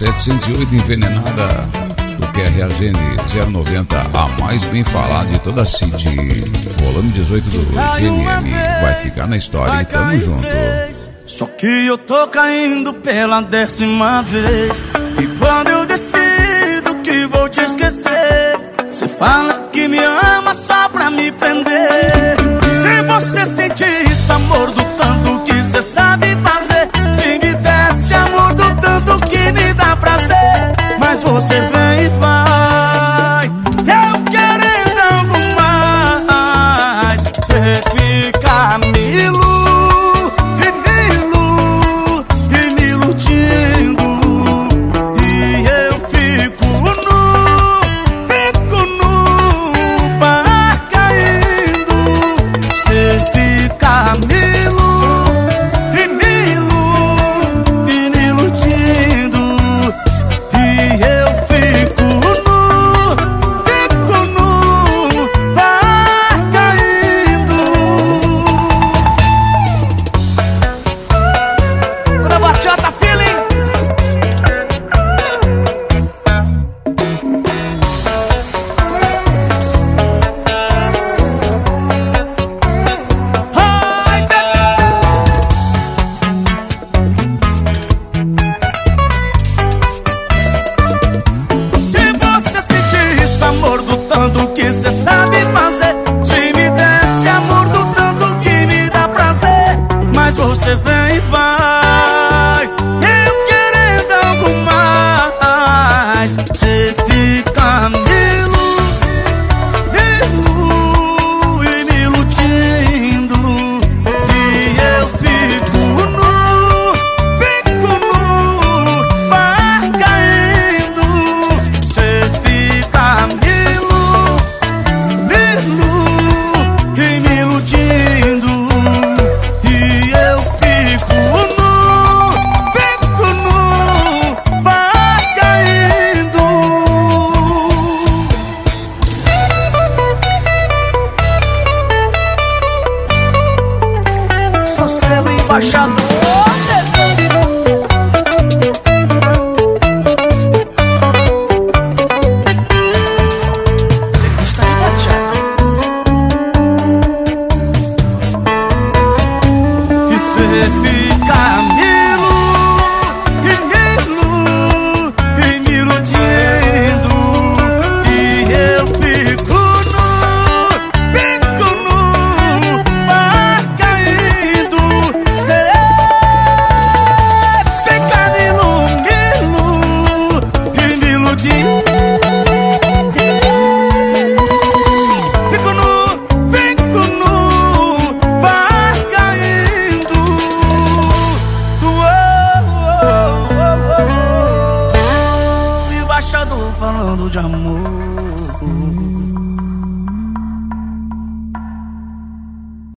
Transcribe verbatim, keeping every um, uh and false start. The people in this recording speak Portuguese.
setecentos e oito envenenada do Q R A G N zero noventa, a mais bem falada de toda a City. Volume dezoito do G N M. Vai ficar na história e tamo junto. Só que eu tô caindo pela décima vez. E quando eu decido que vou te esquecer, cê fala que me ama só pra me prender. Se você sentir esse amor do tanto que cê sabe fazer, se me desse amor do tanto que me dá prazer, mas você vem e vai, eu querendo algo mais. Cê fica me ilu, e me ilu, e me iludindo, e eu fico nu, fico nu, par caindo. Cê fica me ilu, e me ilu, e me iludindo, e eu fico nu, fico nu, par caindo. Bora, bachata, feeling. Ai, se você sentir esse amor do tanto que cê sabe fazer, se me desse amor do tanto que me dá prazer, mas você vem e vai, eu querendo algo mais. Cê fica me ilu, me ilu, e me iludindo, e eu fico nu, fico nu, par caindo. Cê fica me ilu, me ilu, e me iludindo, e eu fico nu, fico nu, par caindo. Sou seu embaixador. Está e cê fica me ilu, e me ilu, e me iludindo, e eu fico nu, fico nu, par caindo. Cê fica me ilu, me ilu, e me iludindo, fico nu, fico nu, par caindo. Uou, uou, uou, uou. Embaixador falando de amor.